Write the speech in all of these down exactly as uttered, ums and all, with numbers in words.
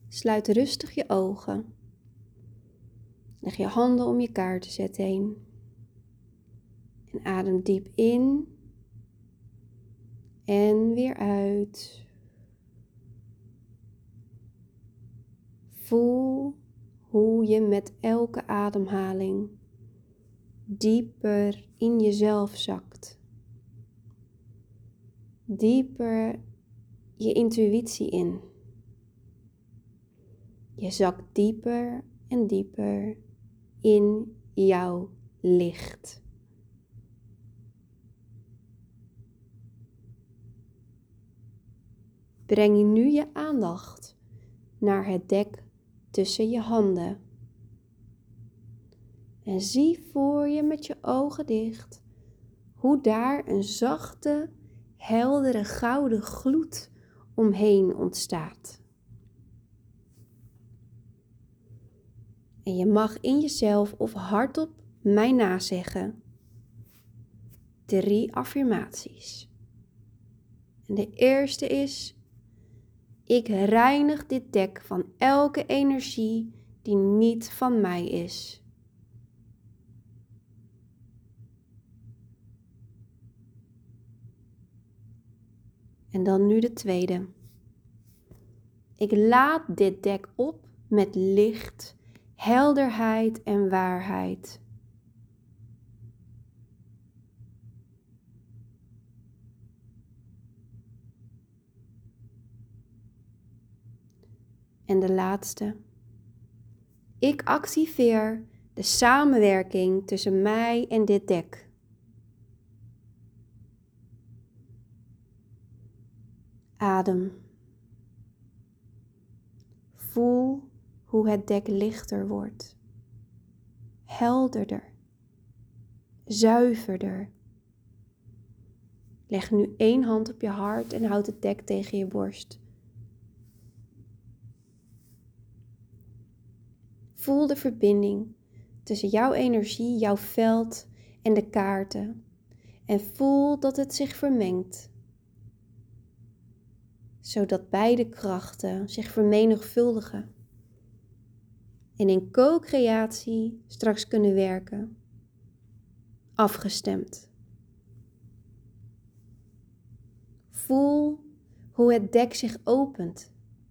Sluit rustig je ogen. Leg je handen om je kaartenzet heen. En adem diep in. En weer uit. Voel hoe je met elke ademhaling dieper in jezelf zakt. Dieper je intuïtie in. Je zakt dieper en dieper in jouw licht. Breng je nu je aandacht naar het dek tussen je handen. En zie voor je met je ogen dicht hoe daar een zachte, heldere gouden gloed omheen ontstaat. En je mag in jezelf of hardop mij nazeggen. Drie affirmaties. En de eerste is: ik reinig dit dek van elke energie die niet van mij is. En dan nu de tweede. Ik laad dit dek op met licht, helderheid en waarheid. En de laatste. Ik activeer de samenwerking tussen mij en dit dek. Adem. Voel hoe het dek lichter wordt. Helderder. Zuiverder. Leg nu één hand op je hart en houd het dek tegen je borst. Voel de verbinding tussen jouw energie, jouw veld en de kaarten. En voel dat het zich vermengt. Zodat beide krachten zich vermenigvuldigen. En in co-creatie straks kunnen werken. Afgestemd. Voel hoe het dek zich opent.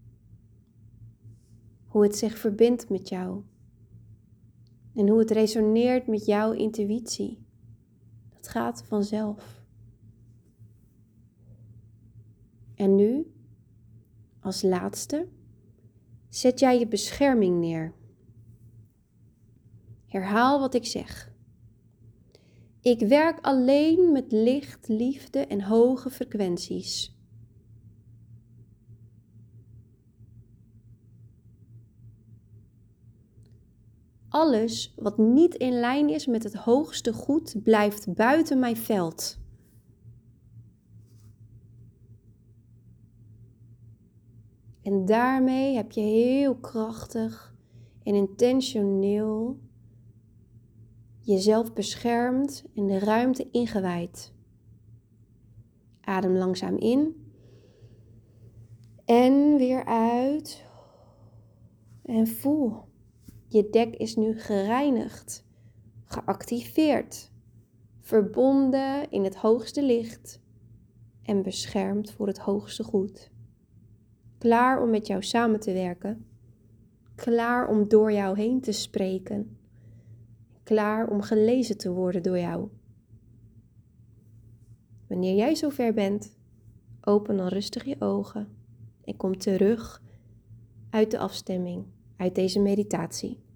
Hoe het zich verbindt met jou. En hoe het resoneert met jouw intuïtie. Dat gaat vanzelf. En nu, als laatste, zet jij je bescherming neer. Herhaal wat ik zeg. Ik werk alleen met licht, liefde en hoge frequenties. Alles wat niet in lijn is met het hoogste goed, blijft buiten mijn veld. En daarmee heb je heel krachtig en intentioneel jezelf beschermd en de ruimte ingewijd. Adem langzaam in. En weer uit. En voel. Je dek is nu gereinigd, geactiveerd, verbonden in het hoogste licht en beschermd voor het hoogste goed. Klaar om met jou samen te werken. Klaar om door jou heen te spreken. Klaar om gelezen te worden door jou. Wanneer jij zover bent, open dan rustig je ogen en kom terug uit de afstemming, uit deze meditatie.